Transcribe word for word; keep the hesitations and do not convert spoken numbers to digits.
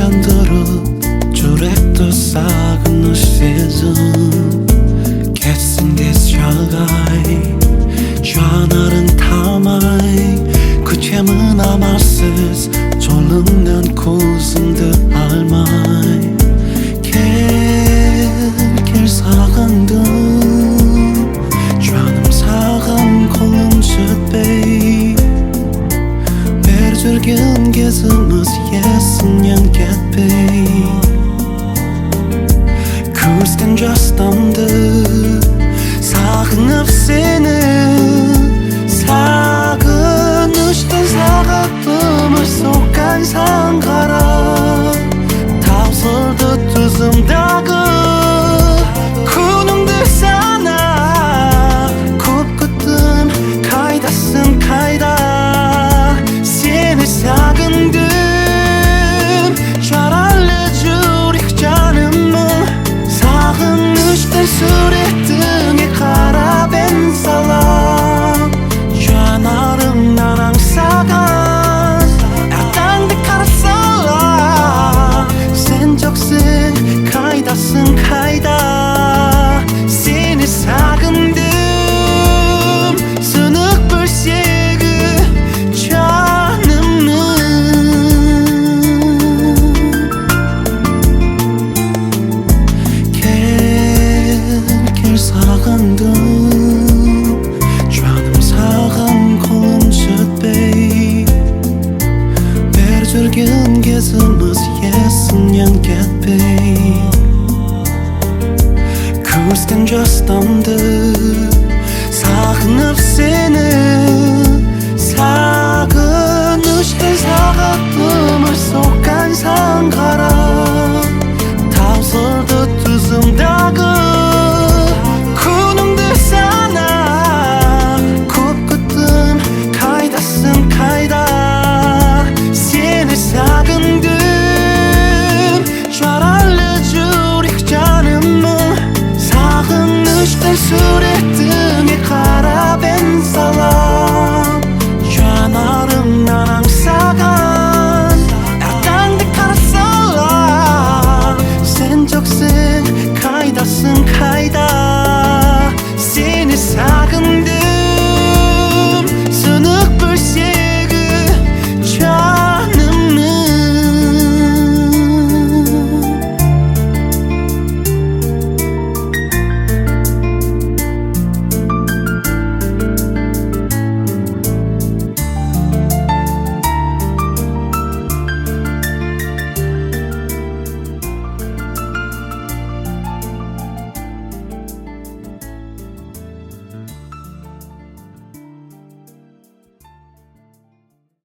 jandırıp Yürekte sağınış sezim Geçsin tez çağay Canarın tamay Küçemin amarsız Çolumdan kuzumdu almay Gel, gel sağındım Canım sağın kolum çötbey Ver жүрген кезimiz yesin yan ketpey Көзген жастамды Sağınıp seni Sağınıştan sağıttımız Soğukkan sangara Tavsıldı tuzumdağı Kunumdu sana Көп күттім Kaydasın kayda Seni sağındım Jararlı yürek canımın Sağınıştan suretine kara ben salam Canarımdan angsağın Ertandı karsalam Sen çoksun kaydasın kayda Seni sağındım Sınık bir sevgi Sağındım Canım sağın kolum çötbey Ver жүрген кезimiz yesin yan ketpey Көзген жастамды Sağınıp seni Sağınıştan sağıttımız Soğukkan sangara Tavsıldı tuzumdağı Jararlı yürek canımın Sağınıştan süre